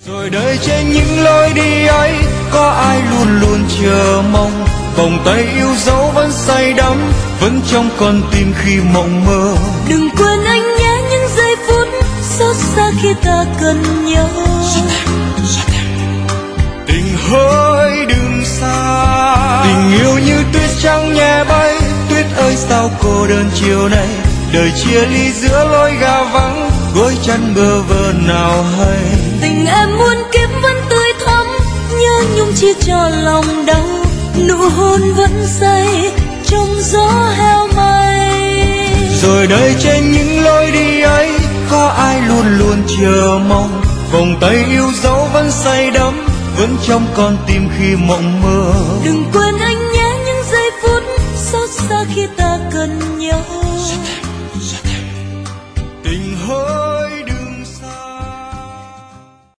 Rồi đời trên những lối đi ấy có ai luôn luôn chờ mong, vòng tay yêu dấu vẫn say đắm, vẫn trong con tim khi mộng mơ. Đừng quên anh nhé những giây phút xót xa khi ta cần nhau. Tình hỡi đừng xa, tình yêu như tuyết trắng nhẹ bay. Tuyết ơi sao cô đơn chiều nay, đời chia ly giữa lối ga vắng, gối chăn bơ vơ nào hay. Tình em muôn kiếp vẫn tươi thắm, nhớ nhung chia cho lòng đau. Nụ hôn vẫn say trong gió heo may. Rồi đời trên những lối đi ấy có ai luôn luôn chờ mong, vòng tay yêu dấu vẫn say đắm, vẫn trong con tim khi mộng mơ. Đừng quên anh nhé những giây phút xót xa khi ta cần nhau. Tình hỡi